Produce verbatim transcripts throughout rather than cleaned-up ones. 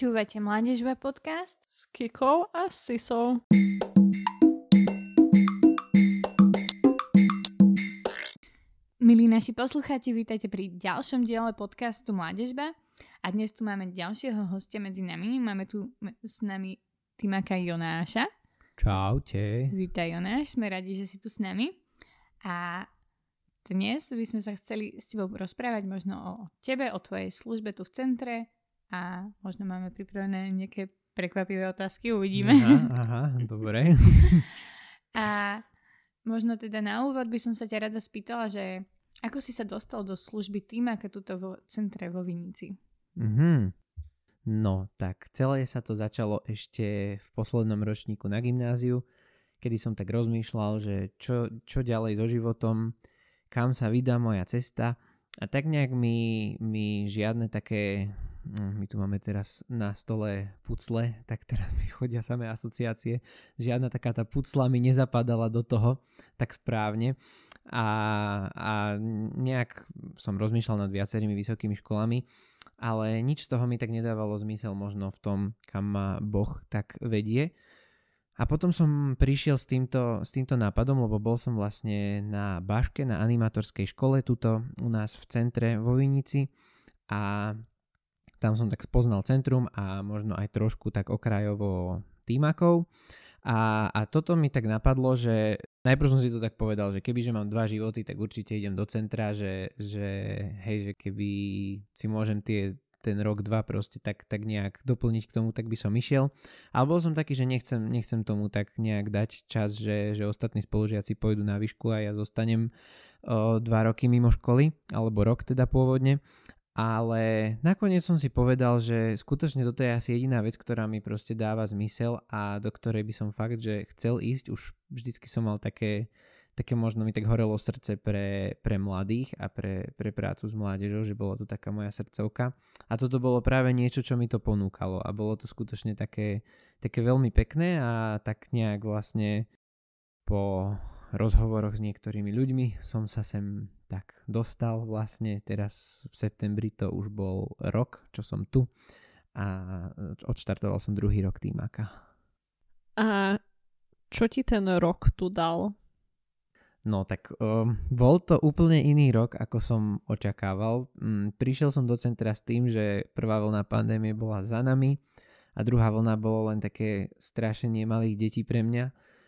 Počúvate Mládežba podcast s Kikou a Sisou. Milí naši poslucháči, vítajte pri ďalšom diele podcastu Mládežba a dnes tu máme ďalšieho hostia medzi nami. Máme tu s nami Timaka Jonáša. Čaute. Vítaj Jonáš, sme radi, že si tu s nami. A dnes by sme sa chceli s tebou rozprávať možno o tebe, o tvojej službe tu v centre a možno máme pripravené nejaké prekvapivé otázky, uvidíme. Aha, aha, dobre. A možno teda na úvod by som sa ťa rada spýtala, že ako si sa dostal do služby Timaka tuto vo centre vo Vinici? Mhm. No, tak celé sa to začalo ešte v poslednom ročníku na gymnáziu, kedy som tak rozmýšľal, že čo, čo ďalej so životom, kam sa vydá moja cesta. A tak nejak mi, mi žiadne také, my tu máme teraz na stole pucle, tak teraz mi chodia samé asociácie, žiadna taká tá pucla mi nezapadala do toho tak správne a, a nejak som rozmýšľal nad viacerými vysokými školami, ale nič z toho mi tak nedávalo zmysel možno v tom, kam ma Boh tak vedie. A potom som prišiel s týmto, s týmto nápadom, lebo bol som vlastne na Baške, na animátorskej škole tuto u nás v centre vo Vinici a tam som tak spoznal centrum a možno aj trošku tak okrajovo Timakov. A, a toto mi tak napadlo, že najprv som si to tak povedal, že kebyže mám dva životy, tak určite idem do centra, že, že hej, že keby si môžem tie ten rok, dva proste tak, tak nejak doplniť k tomu, tak by som išiel. Ale bol som taký, že nechcem, nechcem tomu tak nejak dať čas, že, že ostatní spolužiaci pôjdu na výšku a ja zostanem o, dva roky mimo školy, alebo rok teda pôvodne. Ale nakoniec som si povedal, že skutočne toto je asi jediná vec, ktorá mi proste dáva zmysel a do ktorej by som fakt, že chcel ísť. Už vždycky som mal také také možno mi tak horelo srdce pre, pre mladých a pre, pre prácu s mládežou, že bolo to taká moja srdcovka. A toto bolo práve niečo, čo mi to ponúkalo a bolo to skutočne také, také veľmi pekné a tak nejak vlastne po rozhovoroch s niektorými ľuďmi som sa sem tak dostal vlastne. Teraz v septembri to už bol rok, čo som tu a odštartoval som druhý rok Timaka. A čo ti ten rok tu dal? No tak um, bol to úplne iný rok, ako som očakával. Um, prišiel som do centra s tým, že prvá vlna pandémie bola za nami a druhá vlna bolo len také strašenie malých detí pre mňa.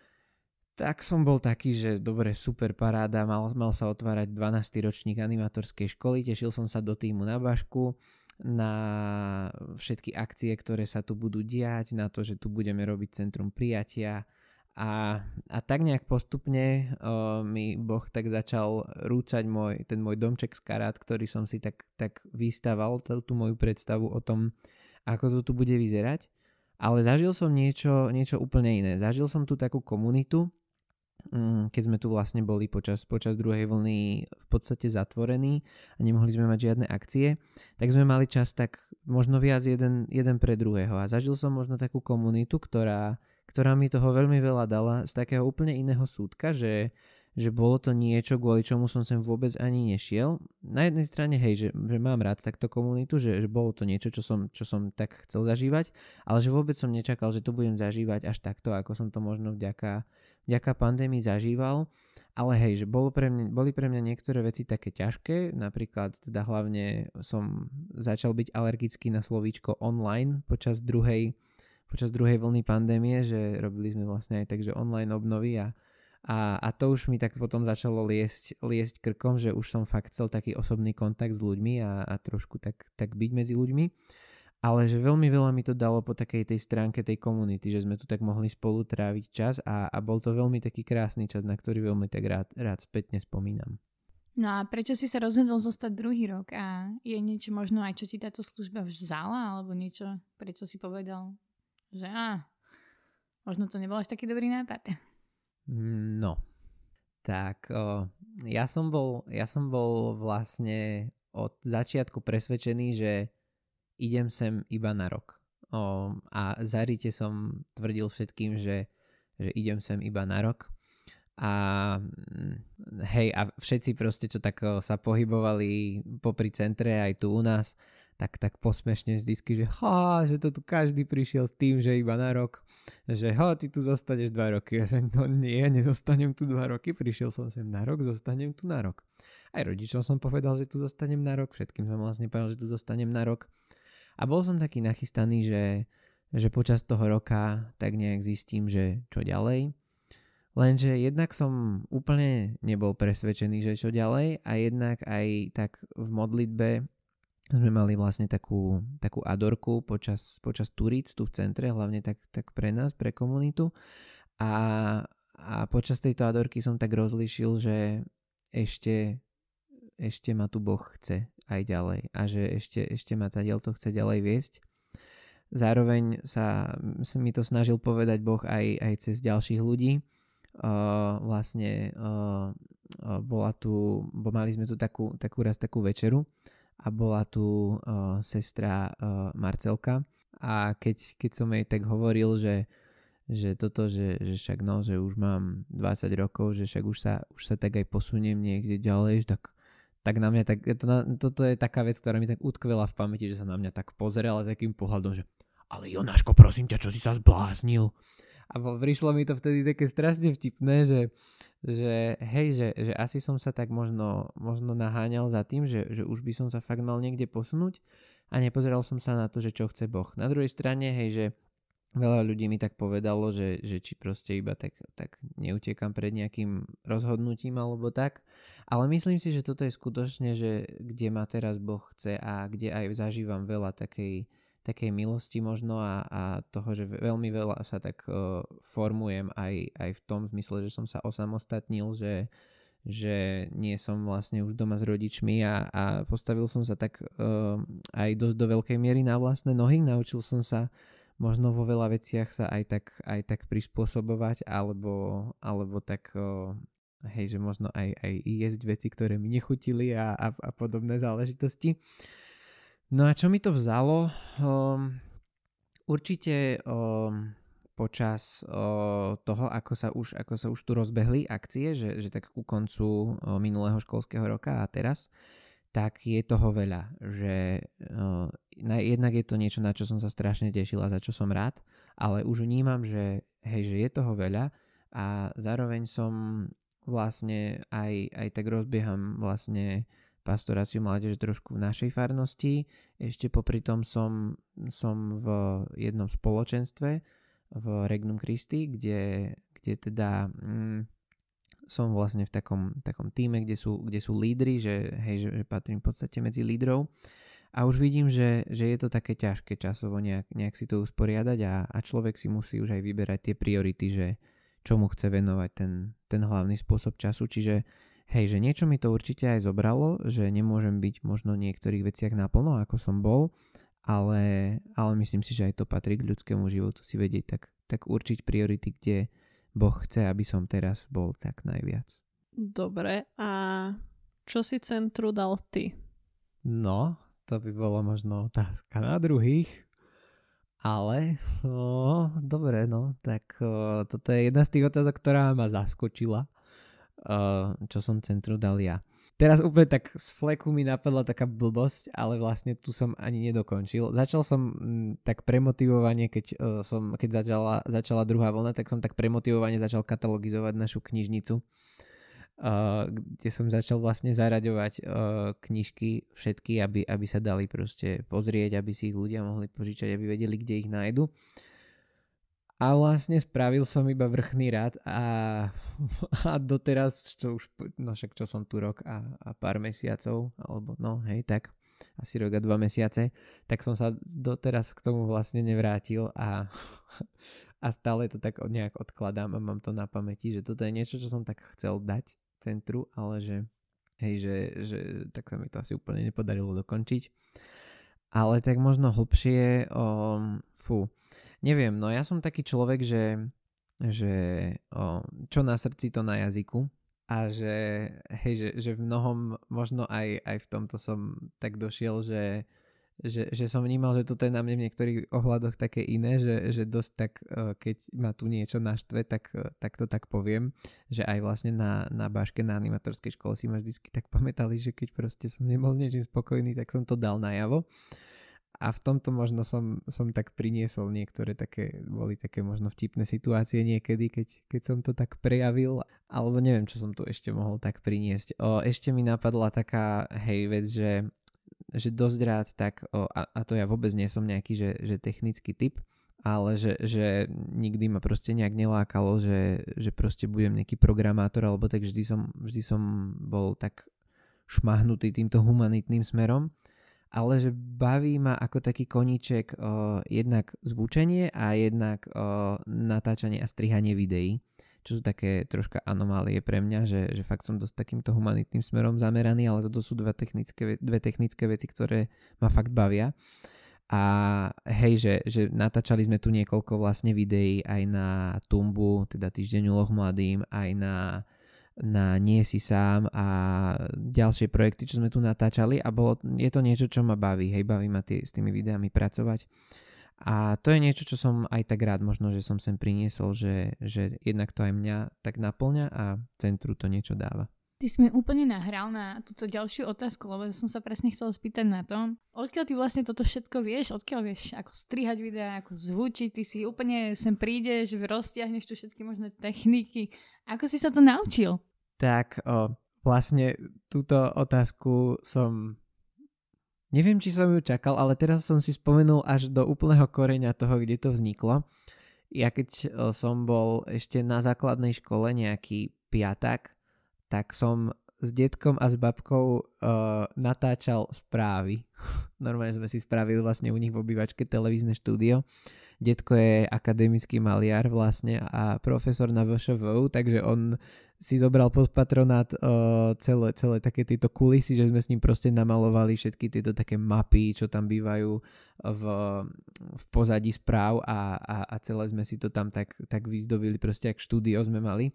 Tak som bol taký, že dobre, super paráda, mal, mal sa otvárať dvanásty ročník animátorskej školy, tešil som sa do týmu na Bašku, na všetky akcie, ktoré sa tu budú diať, na to, že tu budeme robiť centrum prijatia. A, a tak nejak postupne uh, mi Boh tak začal rúcať môj, ten môj domček z karát, ktorý som si tak, tak vystaval, tú, tú moju predstavu o tom, ako to tu bude vyzerať. Ale zažil som niečo, niečo úplne iné. Zažil som tu takú komunitu, um, keď sme tu vlastne boli počas, počas druhej vlny v podstate zatvorení a nemohli sme mať žiadne akcie, tak sme mali čas tak možno viac jeden, jeden pre druhého. A zažil som možno takú komunitu, ktorá ktorá mi toho veľmi veľa dala z takého úplne iného súdka, že, že bolo to niečo, kvôli čomu som sem vôbec ani nešiel. Na jednej strane, hej, že, že mám rád takto komunitu, že, že bolo to niečo, čo som, čo som tak chcel zažívať, ale že vôbec som nečakal, že to budem zažívať až takto, ako som to možno vďaka, vďaka pandémii zažíval. Ale hej, že bolo pre mňa, boli pre mňa niektoré veci také ťažké, napríklad teda hlavne som začal byť alergický na slovíčko online počas druhej počas druhej vlny pandémie, že robili sme vlastne aj tak, že online obnovy a, a, a to už mi tak potom začalo liesť, liesť krkom, že už som fakt chcel taký osobný kontakt s ľuďmi a, a trošku tak, tak byť medzi ľuďmi, ale že veľmi veľa mi to dalo po takej tej stránke tej komunity, že sme tu tak mohli spolu tráviť čas a, a bol to veľmi taký krásny čas, na ktorý veľmi tak rád, rád spätne spomínam. No a prečo si sa rozhodol zostať druhý rok a je niečo možno aj, čo ti táto služba vzala, alebo niečo, prečo si povedal, že á, možno to nebol až taký dobrý nápad. No, tak o, ja som bol, ja som bol vlastne od začiatku presvedčený, že idem sem iba na rok. O, a zarite som tvrdil všetkým, že, že idem sem iba na rok. A hej, a všetci proste, čo tak sa pohybovali popri centre aj tu u nás, tak, tak posmešne vždycky, že ha, že to tu každý prišiel s tým, že iba na rok, že ha, ty tu zostaneš dva roky. A že no nie, nezostanem tu dva roky, prišiel som sem na rok, zostanem tu na rok. Aj rodičom som povedal, že tu zostanem na rok, všetkým som vlastne povedal, že tu zostanem na rok. A bol som taký nachystaný, že, že počas toho roka tak nejak zistím, že čo ďalej. Lenže jednak som úplne nebol presvedčený, že čo ďalej a jednak aj tak v modlitbe sme mali vlastne takú, takú adorku počas, počas turíc tu v centre, hlavne tak, tak pre nás, pre komunitu a, a počas tejto adorky som tak rozlíšil, že ešte, ešte ma tu Boh chce aj ďalej a že ešte, ešte ma tadiaľ to chce ďalej viesť. Zároveň sa, sa mi to snažil povedať Boh aj, aj cez ďalších ľudí. Uh, vlastne uh, uh, bola tu, bo mali sme tu takú, takú raz takú večeru a bola tu uh, sestra uh, Marcelka a keď, keď som jej tak hovoril, že, že toto, že, že však no, že už mám dvadsať rokov, že však už sa, už sa tak aj posuniem niekde ďalej, tak, tak na mňa tak, to, toto je taká vec, ktorá mi tak utkvela v pamäti, že sa na mňa tak pozerala takým pohľadom, že ale Jonáško, prosím ťa, čo si sa zbláznil? A prišlo mi to vtedy také strašne vtipné, že, že hej, že, že asi som sa tak možno, možno naháňal za tým, že, že už by som sa fakt mal niekde posunúť a nepozeral som sa na to, že čo chce Boh. Na druhej strane, hej, že veľa ľudí mi tak povedalo, že, že či proste iba tak, tak neutekam pred nejakým rozhodnutím alebo tak. Ale myslím si, že toto je skutočne, že kde ma teraz Boh chce a kde aj zažívam veľa takej takej milosti možno a, a toho, že veľmi veľa sa tak uh, formujem aj, aj v tom zmysle, že som sa osamostatnil, že, že nie som vlastne už doma s rodičmi a, a postavil som sa tak uh, aj dosť do veľkej miery na vlastné nohy. Naučil som sa možno vo veľa veciach sa aj tak, aj tak prispôsobovať alebo, alebo tak uh, hej, že možno aj, aj jesť veci, ktoré mi nechutili a, a, a podobné záležitosti. No a čo mi to vzalo? Um, určite um, počas um, toho, ako sa, už, ako sa už tu rozbehli akcie, že, že tak ku koncu um, minulého školského roka a teraz, tak je toho veľa. Že um, na, jednak je to niečo, na čo som sa strašne tešil a za čo som rád, ale už vnímam, že, hej, že je toho veľa a zároveň som vlastne aj, aj tak rozbieham vlastne pastoráciu mládeže trošku v našej farnosti. Ešte popri tom som, som v jednom spoločenstve v Regnum Christi, kde, kde teda mm, som vlastne v takom, takom týme, kde sú, kde sú lídri, že, hej, že, že patrím v podstate medzi lídrov. A už vidím, že, že je to také ťažké časovo nejak, nejak si to usporiadať a, a človek si musí už aj vyberať tie priority, že čomu chce venovať ten, ten hlavný spôsob času. Čiže hej, že niečo mi to určite aj zobralo, že nemôžem byť možno v niektorých veciach naplno, ako som bol, ale, ale myslím si, že aj to patrí k ľudskému životu si vedieť tak, tak určiť priority, kde Boh chce, aby som teraz bol tak najviac. Dobre, a čo si centru dal ty? No, to by bolo možno otázka na druhých, ale no, dobre, no, tak o, toto je jedna z tých otázok, ktorá ma zaskočila. Uh, čo som centru dal ja. Teraz úplne tak z fleku mi napadla taká blbosť, ale vlastne tu som ani nedokončil. Začal som m, tak premotivovanie, keď, uh, som, keď začala, začala druhá vlna, tak som tak premotivovanie začal katalogizovať našu knižnicu, uh, kde som začal vlastne zaraďovať uh, knižky všetky, aby, aby sa dali proste pozrieť, aby si ich ľudia mohli požičať, aby vedeli, kde ich nájdu. A vlastne spravil som iba vrchný rad a, a doteraz, čo už, no však čo som tu rok a, a pár mesiacov, alebo no hej, tak asi rok a dva mesiace, tak som sa doteraz k tomu vlastne nevrátil a, a stále to tak nejak odkladám a mám to na pamäti, že toto je niečo, čo som tak chcel dať centru, ale že hej, že, že tak sa mi to asi úplne nepodarilo dokončiť. Ale tak možno hlbšie, um, fú, neviem, no ja som taký človek, že, že um, čo na srdci, to na jazyku a že, hej, že, že v mnohom, možno aj, aj v tomto som tak došiel, že, že, že som vnímal, že toto je na mne v niektorých ohľadoch také iné, že, že dosť tak, keď ma tu niečo naštve, tak, tak to tak poviem, že aj vlastne na, na báške, na animatorskej škole si ma vždycky tak pamätali, že keď proste som nebol s niečím spokojný, tak som to dal najavo. a v tomto možno som, som tak priniesol niektoré také, boli také možno vtipné situácie niekedy, keď, keď som to tak prejavil, alebo neviem, čo som tu ešte mohol tak priniesť. O, ešte mi napadla taká, hej, vec, že, že dosť rád tak, o, a, a to ja vôbec nie som nejaký, že, že technický typ, ale že, že nikdy ma proste nejak nelákalo, že, že proste budem nejaký programátor, alebo tak vždy som, vždy som bol tak šmahnutý týmto humanitným smerom. Ale že baví ma ako taký koníček o, jednak zvučenie a jednak o, natáčanie a strihanie videí, čo sú také troška anomálie pre mňa, že, že fakt som dosť takýmto humanitným smerom zameraný, ale toto sú dve technické, dve technické veci, ktoré ma fakt bavia. A hej, že, že natáčali sme tu niekoľko vlastne videí aj na Tumbu, teda Týždeň úloh mladým, aj na na Nie si sám a ďalšie projekty, čo sme tu natáčali a bolo, je to niečo, čo ma baví, hej, baví ma tie, s tými videami pracovať a to je niečo, čo som aj tak rád možno, že som sem priniesol, že, že jednak to aj mňa tak naplňa a centru to niečo dáva. Ty si mi úplne nahral na túto ďalšiu otázku, lebo som sa presne chcela spýtať na to, odkiaľ ty vlastne toto všetko vieš, odkiaľ vieš, ako strihať videá, ako zvučiť, ty si úplne sem prídeš, roztiahneš tu všetky možné techniky. Ako si sa to naučil? Tak, o, vlastne túto otázku som, neviem, či som ju čakal, ale teraz som si spomenul až do úplného koreňa toho, kde to vzniklo. Ja keď o, som bol ešte na základnej škole nejaký piatak, tak som s detkom a s babkou uh, natáčal správy. Normálne sme si spravili vlastne u nich v obývačke televízne štúdio. Detko je akademický maliar vlastne a profesor na vé š vé u, takže on si zobral pod patronát uh, celé, celé také tieto kulisy, že sme s ním proste namalovali všetky tieto také mapy, čo tam bývajú v, v pozadí správ a, a, a celé sme si to tam tak, tak vyzdobili, proste jak štúdio sme mali.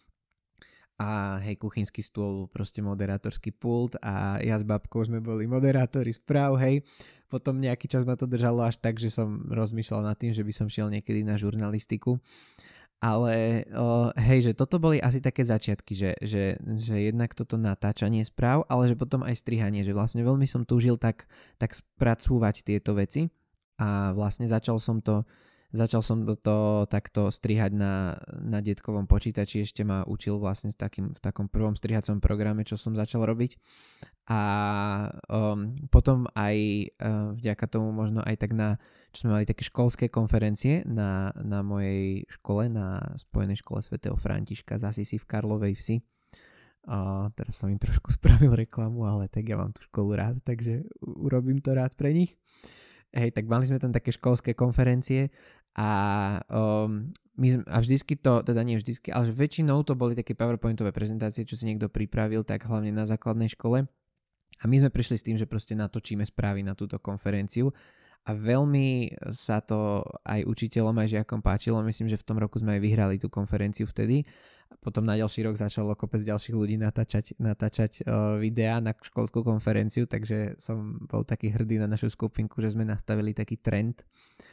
A hej, kuchynský stôl, proste moderátorský pult a ja s babkou sme boli moderátori správ, hej. Potom nejaký čas ma to držalo až tak, že som rozmýšľal nad tým, že by som šiel niekedy na žurnalistiku. Ale o, hej, že toto boli asi také začiatky, že, že, že jednak toto natáčanie správ, ale že potom aj strihanie, že vlastne veľmi som túžil tak, tak spracúvať tieto veci a vlastne začal som to Začal som to takto strihať na, na detkovom počítači, ešte ma učil vlastne v, takým, v takom prvom strihacom programe, čo som začal robiť. A um, potom aj uh, vďaka tomu možno aj tak na, čo sme mali také školské konferencie na, na mojej škole, na Spojenej škole svätého Františka z Asisi v Karlovej Vsi. Uh, teraz som im trošku spravil reklamu, ale tak ja mám tú školu rád, takže urobím to rád pre nich. Hej, tak mali sme tam také školské konferencie a, um, my sme, a vždycky to, teda nie vždycky, ale väčšinou to boli také powerpointové prezentácie, čo si niekto pripravil, tak hlavne na základnej škole. A my sme prišli s tým, že proste natočíme správy na túto konferenciu a veľmi sa to aj učiteľom, aj žiakom páčilo. Myslím, že v tom roku sme aj vyhrali tú konferenciu vtedy. A potom na ďalší rok začalo kopec ďalších ľudí natáčať, natáčať uh, videá na školskú konferenciu, takže som bol taký hrdý na našu skupinku, že sme nastavili taký trend.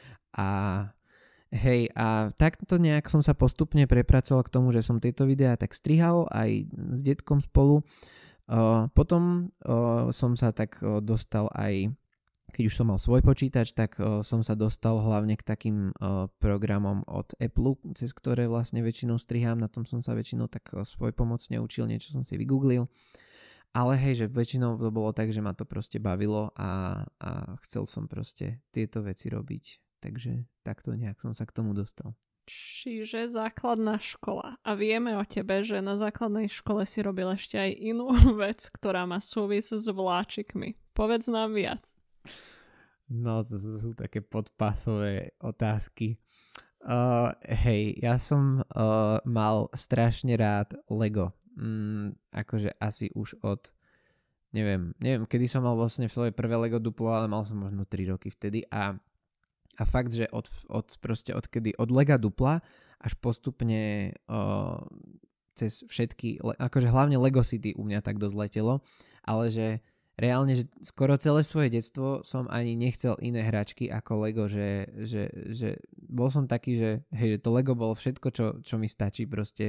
A hej, a takto nejak som sa postupne prepracoval k tomu, že som tieto videá tak strihal aj s detkom spolu. Uh, potom uh, som sa tak uh, dostal aj, keď už som mal svoj počítač, tak uh, som sa dostal hlavne k takým uh, programom od Apple, cez ktoré vlastne väčšinou strihám, na tom som sa väčšinou tak uh, svojpomocne učil, niečo som si vygooglil. Ale hej, že väčšinou to bolo tak, že ma to proste bavilo a, a chcel som proste tieto veci robiť. Takže takto nejak som sa k tomu dostal. Čiže základná škola. A vieme o tebe, že na základnej škole si robil ešte aj inú vec, ktorá má súvis s vláčikmi. Povedz nám viac. No, to sú také podpásové otázky. Uh, hej, ja som uh, mal strašne rád Lego. Mm, akože asi už od, neviem, neviem, kedy som mal vlastne v svojej prvé Lego duplo, ale mal som možno tri roky vtedy a A fakt, že od, od, proste odkedy, od Lega dupla až postupne o, cez všetky, akože hlavne Lego City u mňa tak dosť letelo, ale že reálne, že skoro celé svoje detstvo som ani nechcel iné hračky ako Lego, že, že, že bol som taký, že, hej, že to Lego bolo všetko, čo, čo mi stačí proste.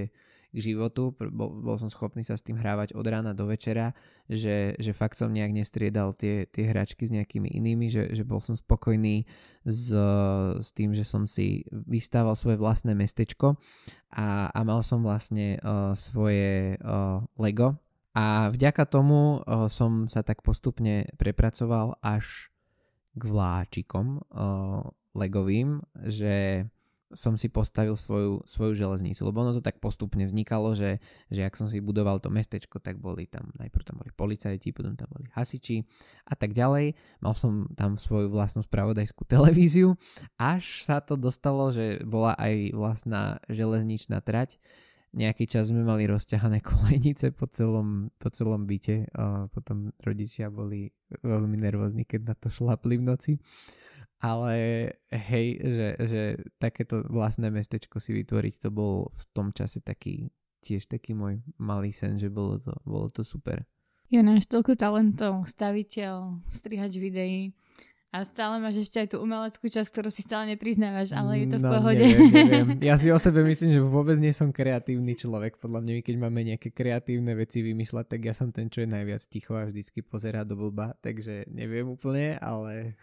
k životu, bol, bol som schopný sa s tým hrávať od rána do večera, že, že fakt som nejak nestriedal tie, tie hračky s nejakými inými, že, že bol som spokojný s, s tým, že som si vystával svoje vlastné mestečko a, a mal som vlastne uh, svoje uh, Lego a vďaka tomu uh, som sa tak postupne prepracoval až k vláčikom uh, legovým, že som si postavil svoju, svoju železnicu, lebo ono to tak postupne vznikalo, že, že ak som si budoval to mestečko, tak boli tam, najprv tam boli policajti, potom tam boli hasiči a tak ďalej. Mal som tam svoju vlastnú spravodajskú televíziu, až sa to dostalo, že bola aj vlastná železničná trať. Nejaký čas sme mali rozťahané kolejnice po celom, po celom byte a potom rodičia boli veľmi nervózni, keď na to šlapli v noci. Ale hej, že, že takéto vlastné mestečko si vytvoriť, to bol v tom čase taký, tiež taký môj malý sen, že bolo to, bolo to super. Jonáš, toľko talentov, staviteľ, strihač videí a stále máš ešte aj tú umeleckú časť, ktorú si stále nepriznávaš, ale je to v no, pohode. Neviem, neviem. Ja si o sebe myslím, že vôbec nie som kreatívny človek. Podľa mňa, keď máme nejaké kreatívne veci vymýšľať, tak ja som ten, čo je najviac ticho a vždycky pozerá do blba, takže neviem úplne, ale...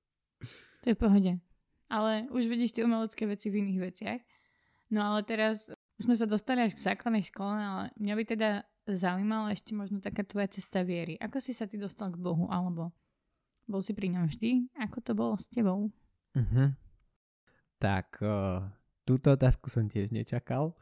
To je v pohode. Ale už vidíš tie umelecké veci v iných veciach. No ale teraz už sme sa dostali až k základnej škole, ale mňa by teda zaujímala ešte možno taká tvoja cesta viery. Ako si sa ty dostal k Bohu? Alebo bol si pri ňom vždy? Ako to bolo s tebou? Uh-huh. Tak, uh, túto otázku som tiež nečakal.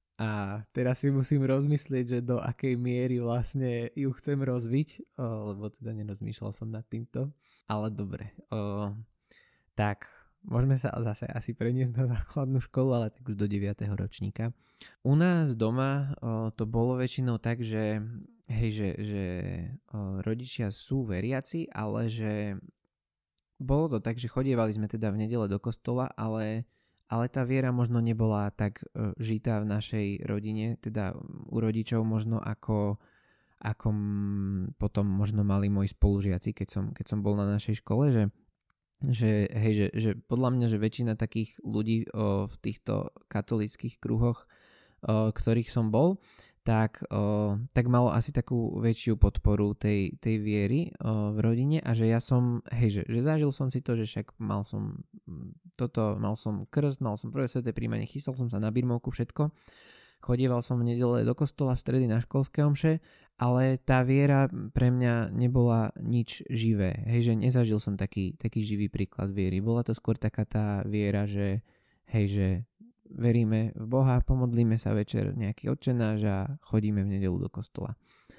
A teraz si musím rozmyslieť, že do akej miery vlastne ju chcem rozviť, uh, lebo teda nerozmýšľal som nad týmto. Ale dobre. Uh, Tak, môžeme sa zase asi preniesť na základnú školu, ale tak už do deviateho ročníka. U nás doma o, to bolo väčšinou tak, že, hej, že, že o, rodičia sú veriaci, ale že bolo to tak, že chodievali sme teda v nedele do kostola, ale, ale tá viera možno nebola tak o, žitá v našej rodine, teda u rodičov možno ako, ako m, potom možno mali moji spolužiaci, keď som, keď som bol na našej škole, že že, hej, že, že podľa mňa, že väčšina takých ľudí o, v týchto katolíckych kruhoch, o, ktorých som bol, tak, o, tak malo asi takú väčšiu podporu tej, tej viery o, v rodine a že ja som, hej, že, že zažil som si to, že však mal som toto, mal som krst, mal som prvé sväté príjmanie, chystal som sa na birmovku, všetko. Chodieval som v nedele do kostola, v stredy na školské omše, ale tá viera pre mňa nebola nič živé. Hej, že nezažil som taký, taký živý príklad viery. Bola to skôr taká tá viera, že hej, že veríme v Boha, pomodlíme sa večer nejaký otčenáš a chodíme v nedelu do kostola.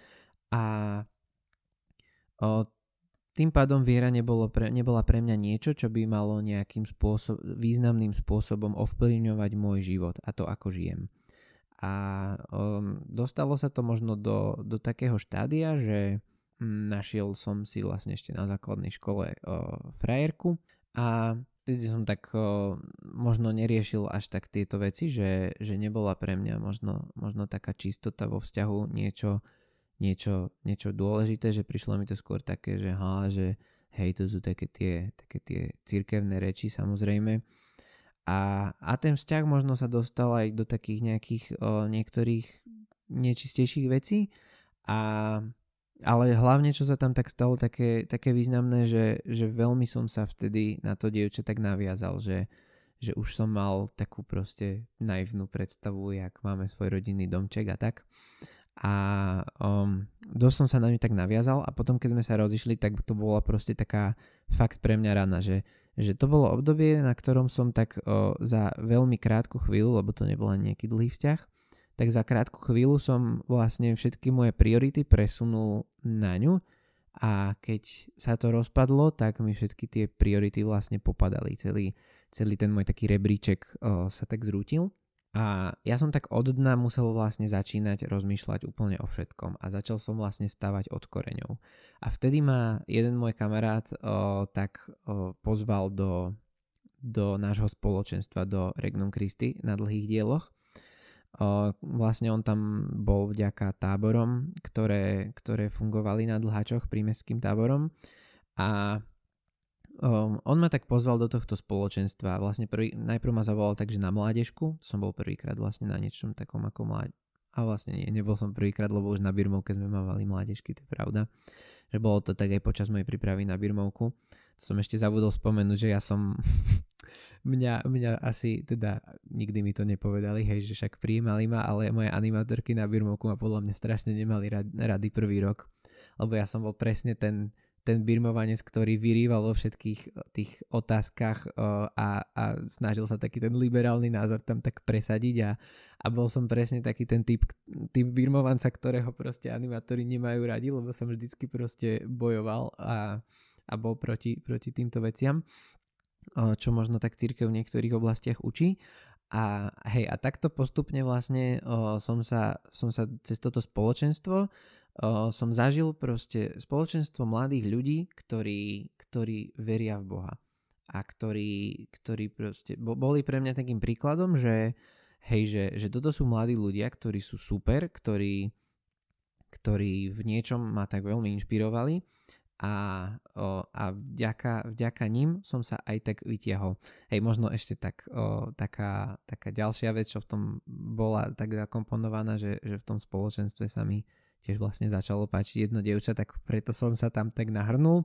A o, tým pádom viera nebolo pre, nebola pre mňa niečo, čo by malo nejakým spôsob, významným spôsobom ovplyvňovať môj život a to, ako žijem. A um, dostalo sa to možno do, do takého štádia, že um, našiel som si vlastne ešte na základnej škole uh, frajerku a vtedy som tak uh, možno neriešil až tak tieto veci, že, že nebola pre mňa možno, možno taká čistota vo vzťahu niečo, niečo, niečo dôležité, že prišlo mi to skôr také, že, ha, že hej, to sú také tie, také tie cirkevné reči samozrejme. A, a ten vzťah možno sa dostal aj do takých nejakých o, niektorých nečistejších vecí, a, ale hlavne čo sa tam tak stalo také, také významné, že, že veľmi som sa vtedy na to dievča tak naviazal, že, že už som mal takú proste naivnú predstavu, jak máme svoj rodinný domček a tak. A um, dosť som sa na ňu tak naviazal a potom keď sme sa rozišli, tak to bola proste taká fakt pre mňa rana, že že to bolo obdobie, na ktorom som tak o, za veľmi krátku chvíľu, lebo to nebol ani nejaký dlhý vzťah, tak za krátku chvíľu som vlastne všetky moje priority presunul na ňu a keď sa to rozpadlo, tak mi všetky tie priority vlastne popadali. Celý, celý ten môj taký rebríček o, sa tak zrútil. A ja som tak od dna musel vlastne začínať rozmýšľať úplne o všetkom a začal som vlastne stavať od koreňov. A vtedy ma jeden môj kamarát o, tak o, pozval do, do nášho spoločenstva, do Regnum Christi na Dlhých dieloch. O, vlastne on tam bol vďaka táborom, ktoré, ktoré fungovali na Dlhačoch, prímestským táborom. A Um, on ma tak pozval do tohto spoločenstva. Vlastne prvý, najprv ma zavolal takže na mládežku, to som bol prvýkrát vlastne na niečom takom ako mláď, a vlastne nie, nebol som prvýkrát, lebo už na birmovke sme mávali mládežky, to je pravda. Že bolo to tak aj počas mojej prípravy na birmovku. To som ešte zabudol spomenúť, že ja som... mňa, mňa asi, teda nikdy mi to nepovedali, hej, že však prijímali ma, ale moje animátorky na birmovku ma podľa mňa strašne nemali rady prvý rok. Lebo ja som bol presne ten... ten birmovanec, ktorý vyrýval vo všetkých tých otázkach a, a snažil sa taký ten liberálny názor tam tak presadiť a, a bol som presne taký ten typ, typ birmovanca, ktorého proste animátori nemajú radi, lebo som vždycky proste bojoval a, a bol proti, proti týmto veciam, čo možno tak cirkev v niektorých oblastiach učí. A hej, a takto postupne vlastne o, som, sa, som sa cez toto spoločenstvo Uh, som zažil proste spoločenstvo mladých ľudí, ktorí, ktorí veria v Boha a ktorí, ktorí proste boli pre mňa takým príkladom, že hej, že, že toto sú mladí ľudia, ktorí sú super, ktorí, ktorí v niečom ma tak veľmi inšpirovali a, o, a vďaka, vďaka ním som sa aj tak vytiahol. Hej, možno ešte tak, o, taká, taká ďalšia vec, čo v tom bola tak zakomponovaná, že, že v tom spoločenstve sa mi tiež vlastne začalo páčiť jedno dievča, tak preto som sa tam tak nahrnul,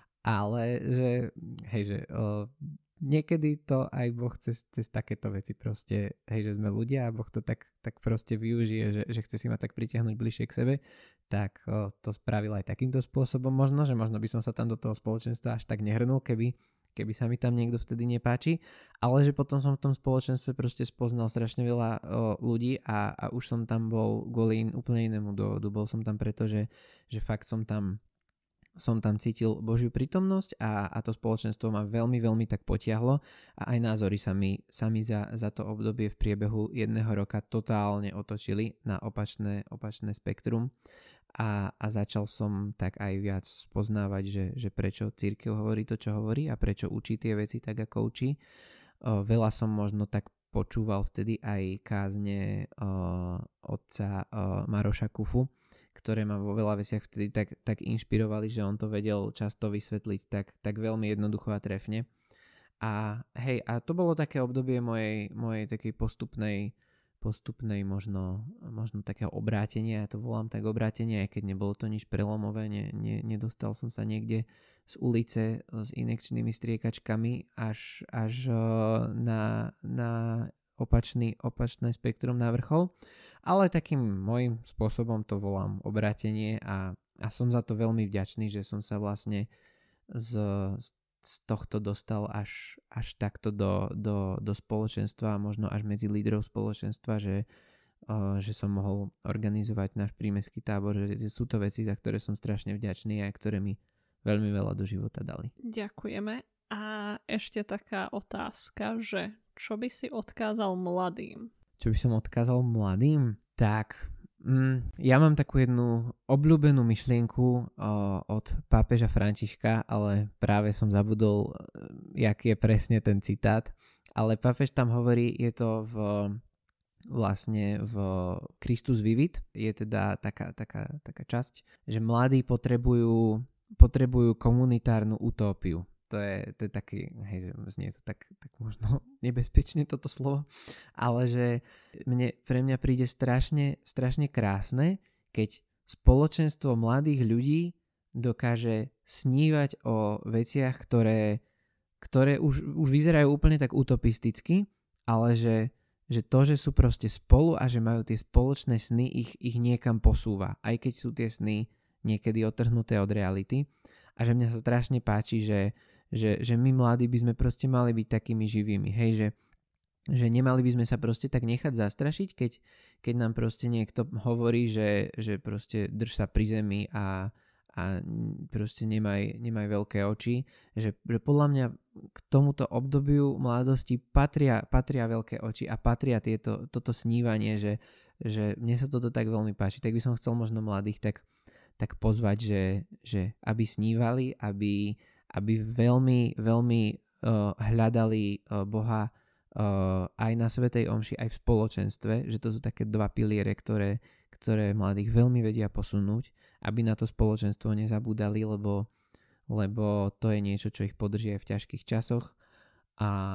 ale že hej, že o, niekedy to aj Boh cez, cez takéto veci proste, hej, že sme ľudia a Boh to tak, tak proste využije, že, že chce si ma tak pritiahnuť bližšie k sebe, tak o, to spravil aj takýmto spôsobom možno, že možno by som sa tam do toho spoločenstva až tak nehrnul, keby keby sa mi tam niekto vtedy nepáči, ale že potom som v tom spoločenstve proste spoznal strašne veľa o, ľudí a, a už som tam bol kvôli in, úplne inému dôvodu. Bol som tam preto, že, že fakt som tam, som tam cítil Božiu prítomnosť a, a to spoločenstvo ma veľmi, veľmi tak potiahlo a aj názory sa mi, sa mi za, za to obdobie v priebehu jedného roka totálne otočili na opačné, opačné spektrum. A, a začal som tak aj viac spoznávať, že, že prečo cirkev hovorí to, čo hovorí a prečo učí tie veci tak, ako učí. O, veľa som možno tak počúval vtedy aj kázne o, otca o, Maroša Kufu, ktoré ma vo veľa veciach vtedy tak, tak inšpirovali, že on to vedel často vysvetliť tak, tak veľmi jednoducho a trefne. A hej, a to bolo také obdobie mojej, mojej takej postupnej postupnej možno, možno takého obrátenia, ja to volám tak obrátenie, aj keď nebolo to nič prelomové, ne, ne, nedostal som sa niekde z ulice s injekčnými striekačkami až, až na, na opačný, opačné spektrum na vrchol, ale takým môjim spôsobom to volám obrátenie a, a som za to veľmi vďačný, že som sa vlastne z, z z tohto dostal až, až takto do, do, do spoločenstva a možno až medzi lídrov spoločenstva, že, uh, že som mohol organizovať náš prímestský tábor, že sú to veci, za ktoré som strašne vďačný a ktoré mi veľmi veľa do života dali. Ďakujeme. A ešte taká otázka, že čo by si odkázal mladým? Čo by som odkázal mladým? Tak... Mm, ja mám takú jednu obľúbenú myšlienku o, od pápeža Františka, ale práve som zabudol, jaký je presne ten citát, ale pápež tam hovorí, je to v, vlastne v Christus Vivit, je teda taká, taká, taká časť, že mladí potrebujú, potrebujú komunitárnu utópiu. To je, to je taký, hej, že znie to tak, tak možno nebezpečne toto slovo, ale že mne, pre mňa príde strašne, strašne krásne, keď spoločenstvo mladých ľudí dokáže snívať o veciach, ktoré, ktoré už, už vyzerajú úplne tak utopisticky, ale že, že to, že sú proste spolu a že majú tie spoločné sny, ich, ich niekam posúva, aj keď sú tie sny niekedy otrhnuté od reality. A že mňa sa strašne páči, že Že, že my mladí by sme proste mali byť takými živými, hej, že, že nemali by sme sa proste tak nechať zastrašiť, keď, keď nám proste niekto hovorí, že, že proste drž sa pri zemi a, a proste nemaj, nemaj veľké oči, že, že podľa mňa k tomuto obdobiu mladosti patria, patria veľké oči a patria tieto, toto snívanie, že, že mne sa toto tak veľmi páči, tak by som chcel možno mladých tak, tak pozvať, že, že aby snívali, aby aby veľmi, veľmi uh, hľadali uh, Boha uh, aj na svätej omši, aj v spoločenstve, že to sú také dva piliere, ktoré, ktoré mladých veľmi vedia posunúť, aby na to spoločenstvo nezabúdali, lebo, lebo to je niečo, čo ich podrží aj v ťažkých časoch a už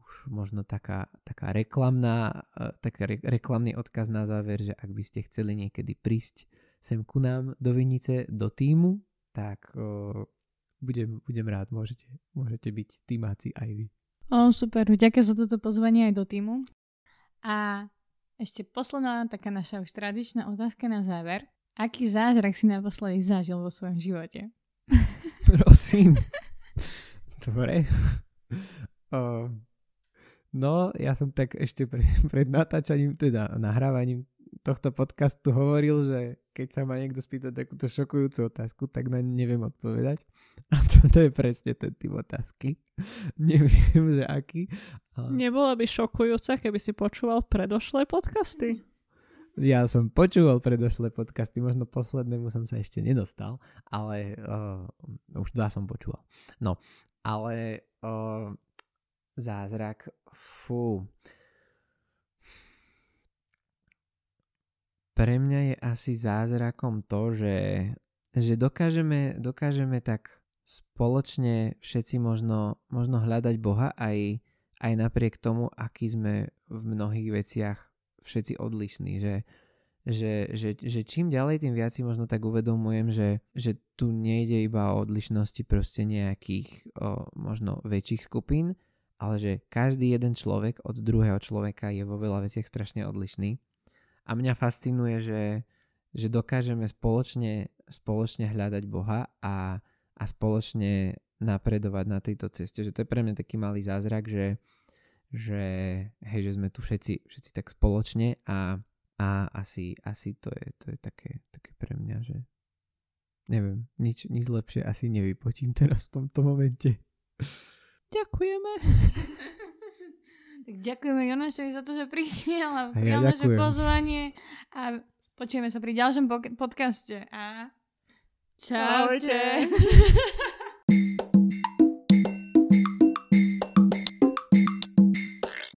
už možno taká, taká reklamná, taký re, reklamný odkaz na záver, že ak by ste chceli niekedy prísť sem ku nám do Vinice, do týmu, tak uh, budem, budem rád, môžete, môžete byť týmáci aj vy. O, super, ďakujem za toto pozvanie aj do týmu. A ešte posledná taká naša už tradičná otázka na záver. Aký zázrak si naposledy zažil vo svojom živote? Prosím. Dobre. Uh, no, ja som tak ešte pre, pred natáčaním, teda nahrávaním tohto podcastu hovoril, že keď sa ma niekto spýta takúto šokujúcu otázku, tak na ňu neviem odpovedať. A toto je presne ten typ otázky. Neviem, že aký. Ale... Nebola by šokujúca, keby si počúval predošlé podcasty? Ja som počúval predošlé podcasty, možno poslednému som sa ešte nedostal, ale uh, už dva som počúval. No, ale uh, zázrak, fú. Pre mňa je asi zázrakom to, že, že dokážeme, dokážeme tak spoločne všetci možno, možno hľadať Boha aj, aj napriek tomu, aký sme v mnohých veciach všetci odlišní, že, že, že, že čím ďalej, tým viac si možno tak uvedomujem, že, že tu nejde iba o odlišnosti proste nejakých o, možno väčších skupín, ale že každý jeden človek od druhého človeka je vo veľa veciach strašne odlišný. A mňa fascinuje, že, že dokážeme spoločne, spoločne hľadať Boha a, a spoločne napredovať na tejto ceste. Že to je pre mňa taký malý zázrak, že, že, hej, že sme tu všetci, všetci tak spoločne a, a asi, asi to je, to je také, také pre mňa, že neviem, nič, nič lepšie asi nevypotím teraz v tomto momente. Ďakujeme. Tak ďakujeme Jonášovi za to, že prišiel a ja prijal naše ďakujem. pozvanie a počujeme sa pri ďalšom podcaste a čaute. Ahojte.